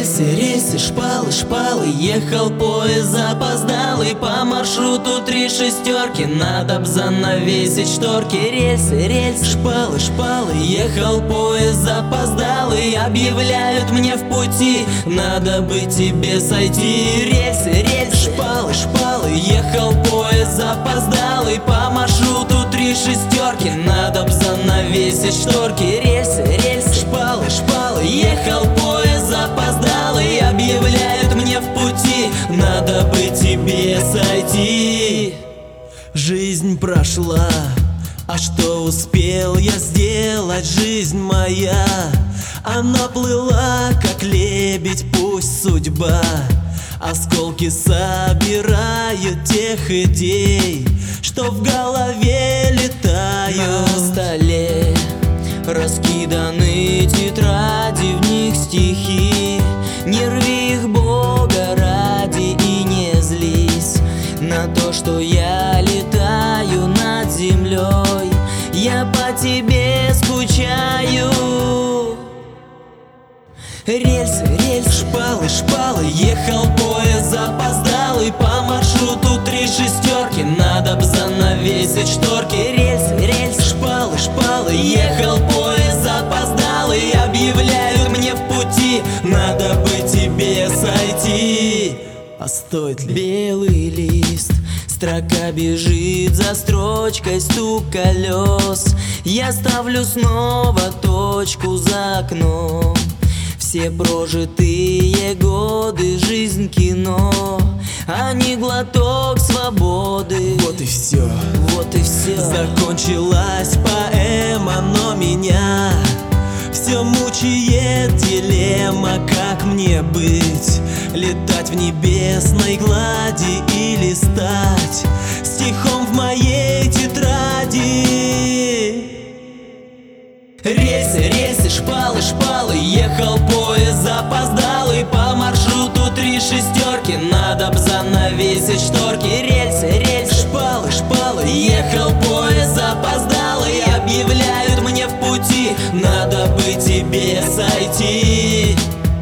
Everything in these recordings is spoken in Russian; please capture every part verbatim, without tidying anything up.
Рельсы, рельсы, шпалы, шпалы, ехал поезд запоздалый. По маршруту три шестерки, надо б занавесить шторки. Рельсы, рельсы, шпалы, шпалы, ехал поезд запоздалый. Объявляют мне в пути, надо бы тебе сойти. Рельсы, рельсы, шпалы, шпалы, ехал поезд запоздалый. По маршруту три шестерки, надо б занавесить шторки. Рельсы, рельсы, шпалы, шпалы, ехал поезд запоздалый. Объявляют мне в пути, надо бы тебе сойти. Жизнь прошла, а что успел я сделать? Жизнь моя, она плыла, как лебедь, пусть судьба осколки собирают тех идей, что в голове летают. На столе раскиданы тетради, в них стихи. Не рви их, Бога ради, и не злись на то, что я летаю над землей. Я по тебе скучаю. Рельсы, рельсы, шпалы, шпалы, ехал поезд запоздалый. По маршруту три шестерки, надо б занавесить шторки. Рельсы, рельсы, шпалы, шпалы, ехал поезд запоздалый. Объявляют мне в пути, надо бы тебе сойти. А стоит ли? Белый лист, строка бежит за строчкой, стук колес. Я ставлю снова точку за окном. Все прожитые годы, жизнь кино, а не глоток свободы. Вот и все, вот и все. Закончилась поэма, но меня все мучает дилемма. Как мне быть? Летать в небесной глади или стать стихом в моей тетради? Рельсы, рельсы, шпалы, шпалы, ехал поезд запоздалый. По маршруту три шестерки, надо б занавесить шторки. Рельсы, рельсы, шпалы, шпалы, ехал поезд запоздалый. Объявляют мне в пути, надо бы тебе сойти.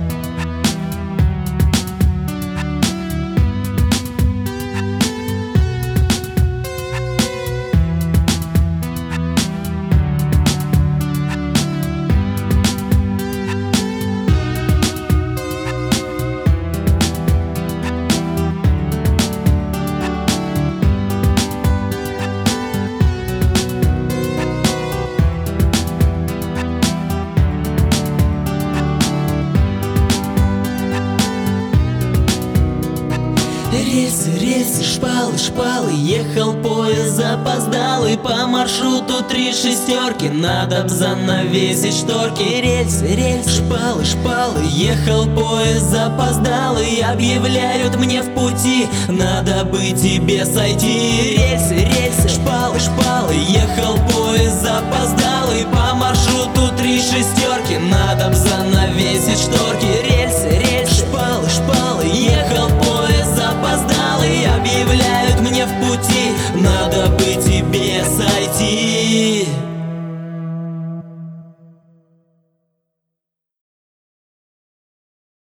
Рельсы, рельсы, шпалы, шпалы, ехал поезд запоздалый. По маршруту три шестерки, надо б занавесить шторки. Рельсы, рельсы, шпалы, шпалы, ехал поезд запоздалый. Объявляют мне в пути, надо бы тебе сойти. Рельсы, рельсы, шпалы, шпалы, ехал поезд запоздалый. По маршруту три шестерки, надо б занавесить шторки. Рельсы, рельсы, шпалы, шпалы, ехал поезд запоздалый. Объявляют мне в пути, надо